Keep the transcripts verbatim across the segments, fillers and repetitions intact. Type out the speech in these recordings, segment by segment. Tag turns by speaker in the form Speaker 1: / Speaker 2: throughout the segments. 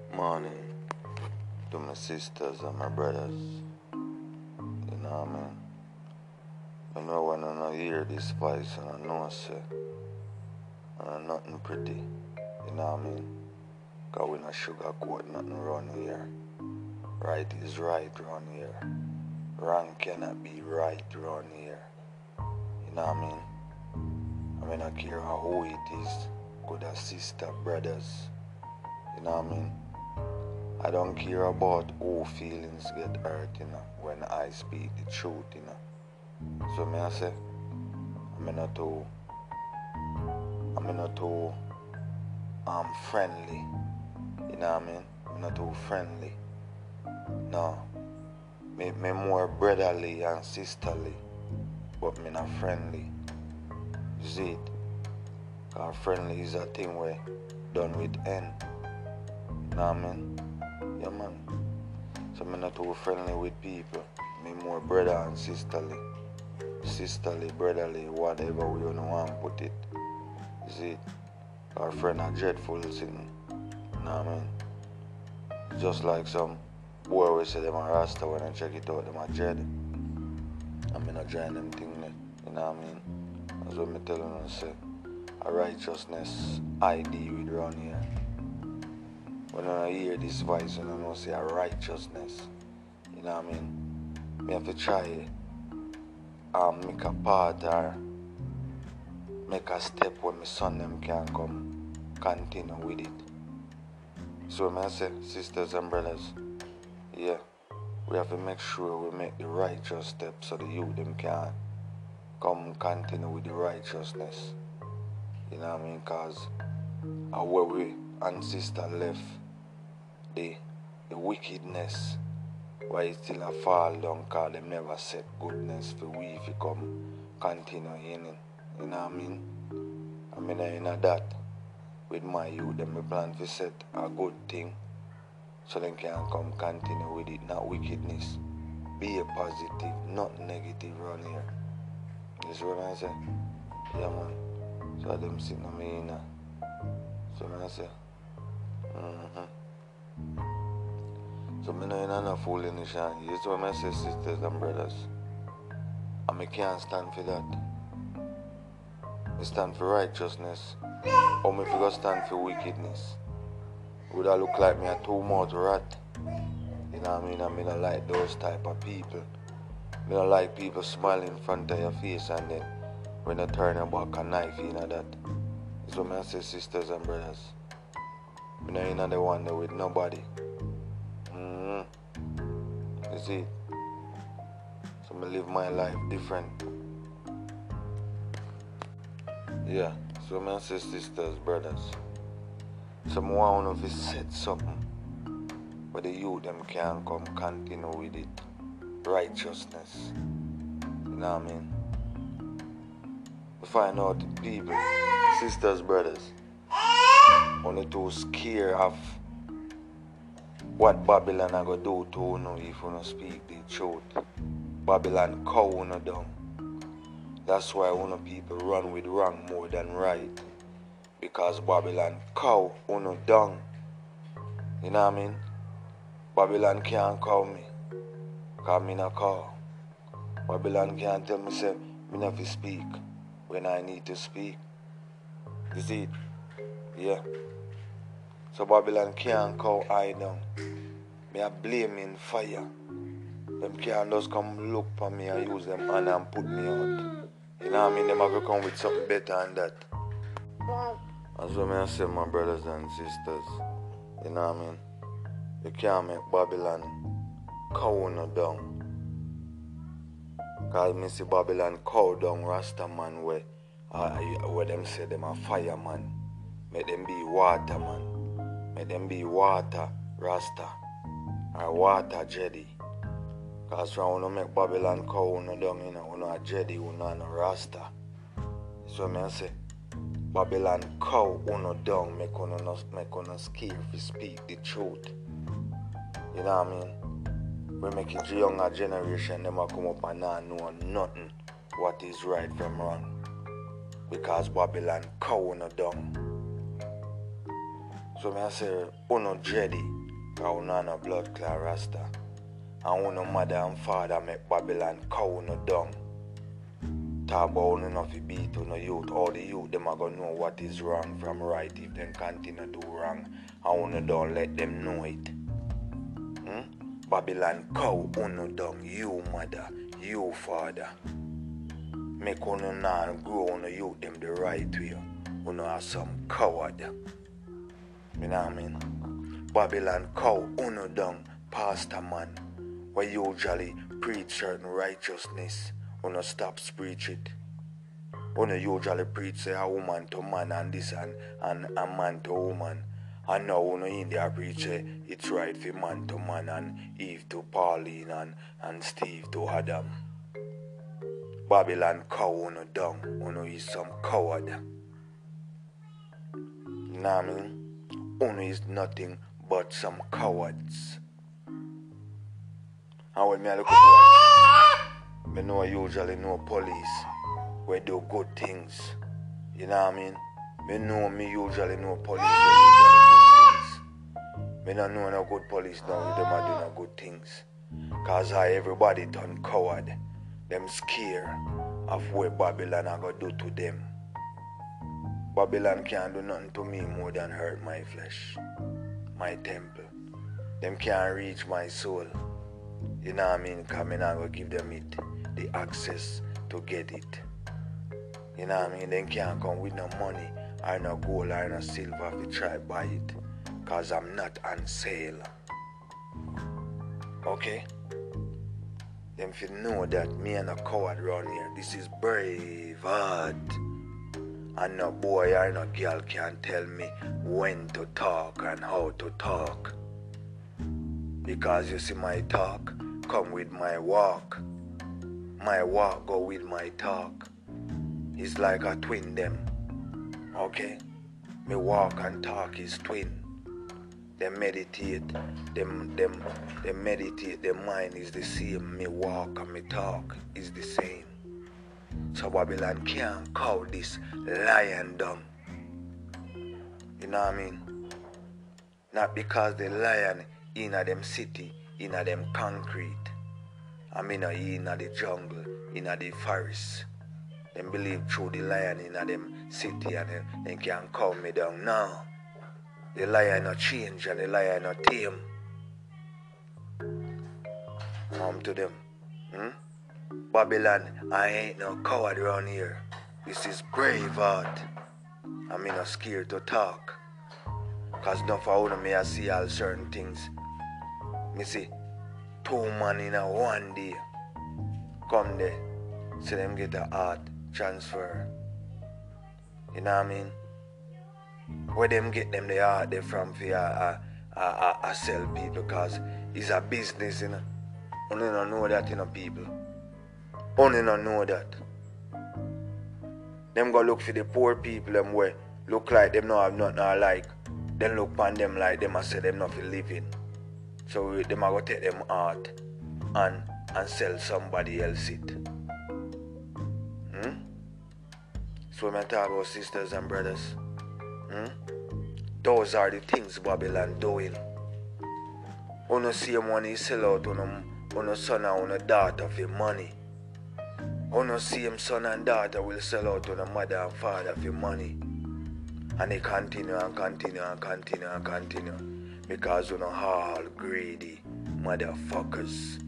Speaker 1: Morning to my sisters and my brothers. You know what I mean? I know when I hear this voice and I know I say, and nothing pretty. You know what I mean? Cause we not sugarcoat nothing around here. Right is right around here. Wrong cannot be right around here. You know what I mean? I mean, I care who it is. Good as sister, brothers. You know what I mean? I don't care about who feelings get hurt, you know, when I speak the truth, you know. So me I say, I'm not too, I'm not too um, friendly. You know what I mean? I'm not too friendly. No. Me, me more brotherly and sisterly, but me not friendly. You see it? Cause friendly is a thing where done with N. You know what I mean? Yeah, man. So I'm not too friendly with people. Me more brother and sisterly. Sisterly, brotherly, whatever we don't want to put it. You see it? Our friend are dreadful thing. You know what I mean? Just like some boy we say them are Rasta when I check it out, them are dread. I'm not trying them thing there. You know what I mean? That's what me telling you, say. A righteousness I D with around here. When I hear this voice and I know say a righteousness, you know what I mean? Me have to try um make a part or make a step where my son them can come continue with it. So I say, sisters and brothers, yeah, we have to make sure we make the righteous steps so the youth them can come continue with the righteousness. You know what I mean? Cause our we and sister left the the wickedness why it still a fall down cause them never set goodness for we if you come continue in it. You know what I mean? I mean in that with my youth them we plan to set a good thing so they can come continue with it, not wickedness. Be a positive, not negative around here. You see what I say? Yeah man. So them sitting on me in. So I say, mm-hmm. So I know you're not fooling the shine. You see what I say, sisters and brothers? And I can't stand for that. I stand for righteousness. Or if I stand for wickedness. Would I look like me a two-mouth rat? You know what I mean? I mean I like those type of people. I don't like people smiling in front of your face and then when you turn your back a knife, you know that. That's what I say, sisters and brothers. You know, you're not the one there with nobody. Mm-hmm. You see? So I live my life different. Yeah. So I say, sisters, brothers. Someone of us said something. But the youth them can come continue with it. Righteousness. You know what I mean? We find out the people, sisters, brothers, only too scared of what Babylon are going to do to you if you don't speak the truth. Babylon cow you down. That's why one of people run with wrong more than right. Because Babylon cow you down. You know what I mean? Babylon can't cow me. Because me not cow. Babylon can't tell me say, me not to speak when I need to speak. You see it? Yeah. So Babylon can't cow I down. Me a blaming fire. Them can't just come look for me and use them hand and put me out. You know what I mean? Them have to come with something better than that. That's what I say, my brothers and sisters. You know what I mean? You can't make Babylon cow no down. Cause me see Babylon cow down Rasta man where, uh, where them say them a fireman. Make them be water man. Make them be water Rasta. Or water Jedi. Cause when you make Babylon cow no down, you know, you know a Jedi, you know a Rasta. So me say, Babylon cow uno down, make uno not make uno scared to speak the truth. You know what I mean? We make it younger generation, them a come up and not know nothing what is right from wrong. Because Babylon cow uno down. So me I say, uno Jedi, Cause we no blood clot rasta. And we no mother and father make Babylon cow no dung. Talk about we no fi beat we no youth. All the youth them are gonna know what is wrong from right if them continue to do wrong. And we no don't let them know it. Hmm? Babylon cow uno dung. You mother, you father. Make uno now grow uno youth them the right way. Uno are some coward. You know what I mean? Babylon cow uno dung, pastor man. We usually preach certain righteousness. Uno stops preach it. Uno usually preach say a woman to man and this and, and a man to woman. And now uno in there preach say it's right for man to man and Eve to Pauline and, and Steve to Adam. Babylon cow uno dung. Uno is some coward. You know what I mean? Uno is nothing but some cowards. And when me look at boy, me know I usually know police where do good things. You know what I mean? Me know me usually know police where usually good things. Me don't know no good police now, them are doing no good things. Cause I everybody turn coward. Them scared of what Babylon are gonna do to them. Babylon can't do nothing to me more than hurt my flesh, my temple. Them can't reach my soul. You know what I mean? Because I'm not going to give them it, the access to get it. You know what I mean? They can't come with no money or no gold or no silver if you try to buy it. Because I'm not on sale. Okay? Them if you know that me and a coward around here, this is brave heart. And no boy or no girl can tell me when to talk and how to talk. Because you see my talk come with my walk. My walk go with my talk. It's like a twin them. Okay? Me walk and talk is twin. They meditate. Them them they meditate, their mind is the same. Me walk and me talk is the same. So Babylon can't cow this lion down. You know what I mean? Not because the lion in a them city, in a them concrete. I mean in a the jungle, in a the forest. Them believe through the lion in a them city and them, they can't cow me down. No. The lion not change and the lion not tame. Come to them. Hmm? Babylon, I ain't no coward around here. This is brave heart. I'm not scared to talk. Cause enough of me I see all certain things. Me see two man in a one day come there. See them get a heart transfer. You know what I mean? Where them get them the heart they from for uh, uh, uh, uh, sell people because it's a business, you know. Only don't know that, you know, people. Only don't know that. Them go look for the poor people them way look like them not have nothing I like. Then look upon them like them and say them not for living. So them are go take them art and and sell somebody else it. Hmm? So when I talk about sisters and brothers, hmm? Those are the things Babylon doing. Uno see money sell out on uno son and uno daughter for money. Uno see him son and daughter will sell out to the mother and father for money. And they continue and continue and continue and continue. Because uno all greedy motherfuckers.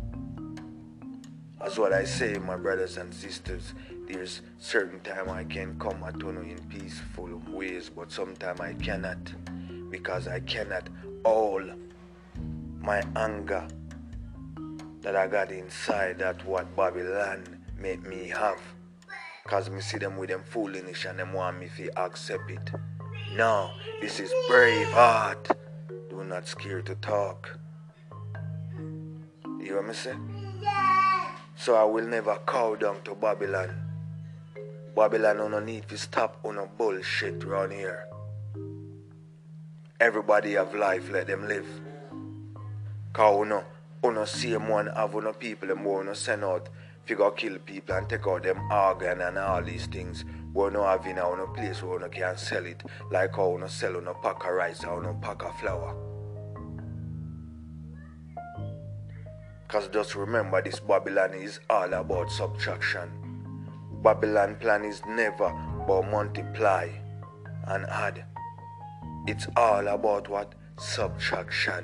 Speaker 1: That's what I say, my brothers and sisters. There's certain time I can come at uno in peaceful ways, but sometimes I cannot. Because I cannot all my anger that I got inside that what Babylon make me have. Cause me see them with them foolishness and them want me to accept it. No, this is brave heart. Do not scare to talk. You hear me say? So I will never cow down to Babylon. Babylon don't need to stop on a bullshit around here. Everybody have life, let them live. Cause uno, uno same one have uno people them who uno send out figure kill people and take out them organ and all these things. We uno have in a place where uno can sell it. Like how uno sell uno pack of rice or uno pack of flour. Because just remember, this Babylon is all about subtraction. Babylon plan is never about multiply and add. It's all about what? Subtraction.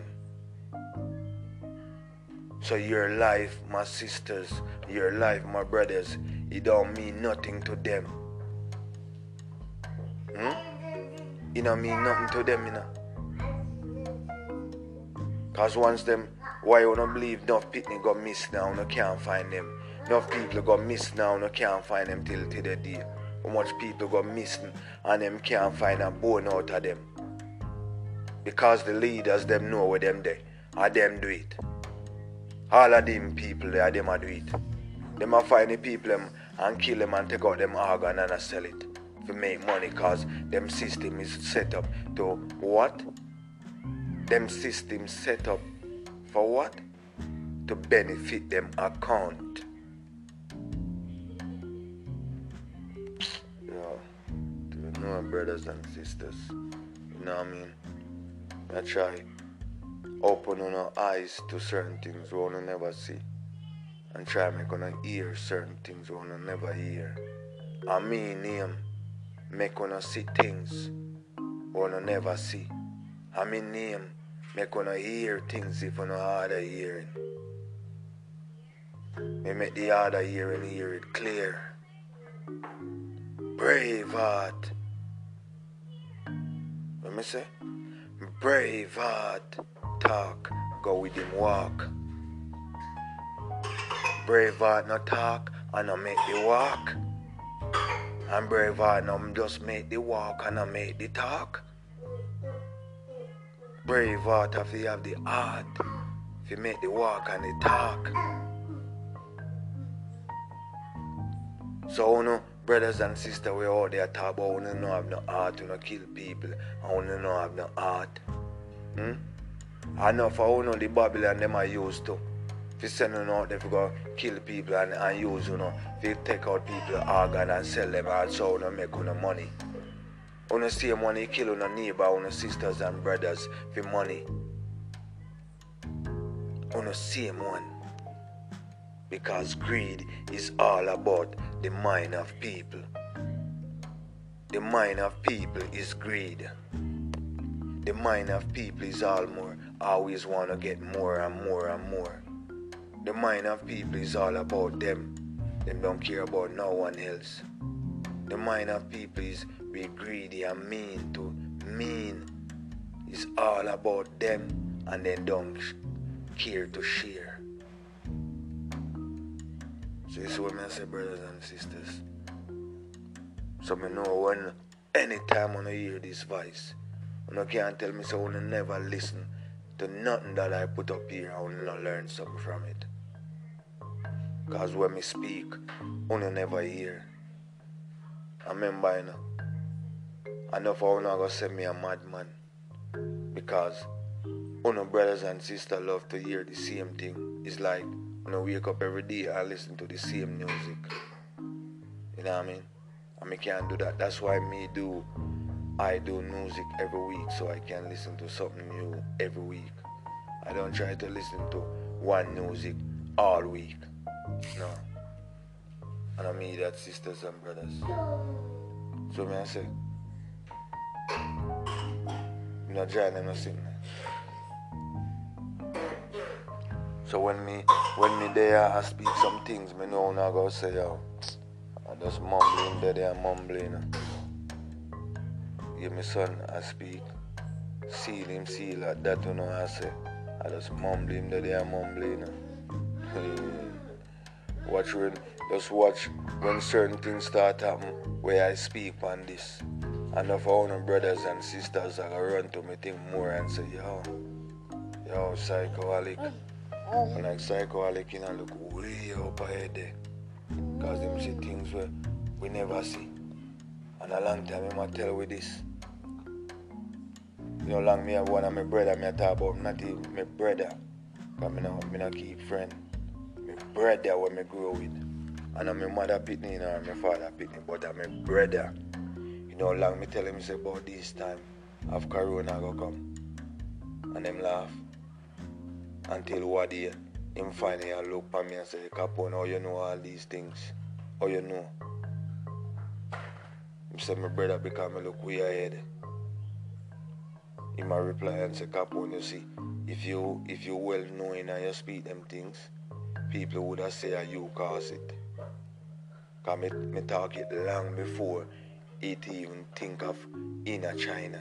Speaker 1: So your life, my sisters, your life, my brothers, it don't mean nothing to them. Hmm? It don't mean nothing to them, you know. Because once them, why you don't believe enough people go miss now, you can't find them. Enough people go miss now, you can't find them till to the day. How much people go missing and them can't find a bone out of them. Because the leaders, them know where them there. And them do it. All of them people there, them a do it. Them a find the people them and kill them and take out them organ and a sell it. To make money, because them system is set up to what? Them system set up for what? To benefit them account. Yo, do you know, brothers and sisters? You know what I mean? I try open our eyes to certain things we wanna never see, and try make una hear certain things we wanna never hear. I mean name make una see things we wanna never see. I mean name make una hear things if una hard of hearing. Me make the hard of hearing hear it clear. Brave heart. What me say? Brave heart talk, go with him walk. Brave heart no talk and no make the walk. And brave heart no just make the walk and no make the talk. Brave heart if you have the heart, if you make the walk and the talk. So you know, brothers and sisters, we all there talk about we don't have no heart, we don't kill people, and we don't have no heart. Hmm? I know for you know the Babylon them are used to. If you send them out there to go kill people and, and use, you know, if you take out people's organ and sell them out so you know, make you no money. You know, see money you kill your neighbor, your sisters and brothers for money. You know, same one. Because greed is all about the mind of people. The mind of people is greed. The mind of people is all more, always want to get more and more and more. The mind of people is all about them. Them don't care about no one else. The mind of people is be greedy and mean to mean. It's all about them and they don't care to share. So this is what I say, brothers and sisters. So I know when anytime when I hear this voice, you can't tell me so I never listen to nothing that I put up here. I will not learn something from it. Because when I speak, I never hear. I remember, you know, I know for you not going to say me a madman. Because you brothers and sisters love to hear the same thing. It's like when I wake up every day and listen to the same music. You know what I mean? And I can't do that. That's why me do I do music every week so I can listen to something new every week. I don't try to listen to one music all week. No. And I mean that, sisters and brothers. So me I say, I'm not trying them to sing. So when me when me there I speak some things, me know I'm not gonna say, yo, I just mumbling there, they are mumbling. Give me son I speak, seal him, seal like that, you know I say. I just mumble him that they are mumbling. Watch when, just watch when certain things start happen where I speak on this. And if all my brothers and sisters are gonna run to me think more and say, yo, yo, psychoholic. And like psychoholic, you know, look way up ahead there. Because them see things where we never see. And a long time I might tell with this. You know, long me have one of my brother me talk about, not even my brother. Because I don't, I don't keep friend. My brother when me grow with. And I'm my mother pitney or my father pitney, but I'm my brother. You know, long me tell him say about this time of Corona go come. And them laugh. Until what day, him finally a look at me and say, Capone, how you know all these things? How you know? He said, my brother, because I look way ahead. He might reply and say, Capone, you see, if you if you well knowing and you speak them things, people would have said you cause it. Because me, me talk it long before it even think of inner China.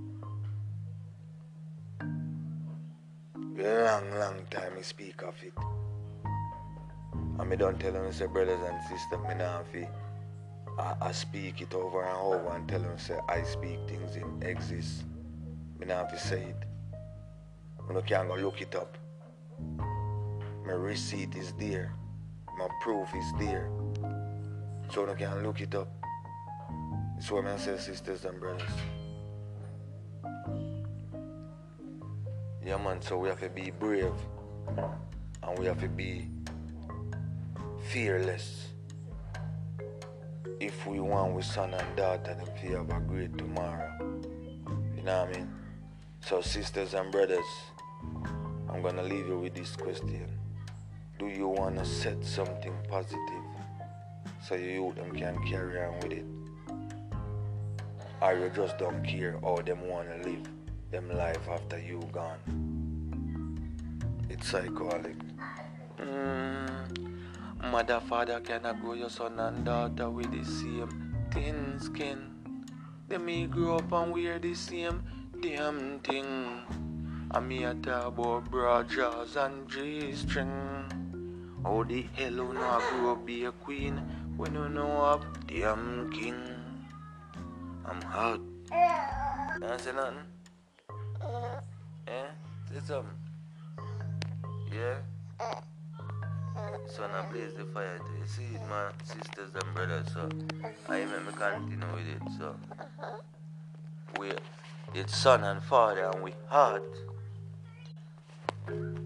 Speaker 1: Long, long time me speak of it. And me don't tell them, say, brothers and sisters, me not fi, I, I speak it over and over and tell them, say, I speak things in exist. Me not fi say it. You can't go look it up. My receipt is there. My proof is there. So you can look it up. That's what I say, sisters and brothers. Yeah, man, so we have to be brave. And we have to be fearless. If we want with son and daughter, them to have a great tomorrow. You know what I mean? So, sisters and brothers, I'm going to leave you with this question. Do you want to set something positive so your youth them can carry on with it? Or you just don't care how them want to live them life after you gone? It's psychotic. Mm, mother, father cannot grow your son and daughter with the same thin skin. They may grow up and wear the same damn thing. I me a talk about broad jaws and G-string. How the hell you not grow up be a queen when you know a damn king? I'm hot. You say nothing? Eh? Say something. Yeah? So now blaze the fire too. You see it, man, sisters and brothers, so I make me continue with it, so we it's son and father and we heart.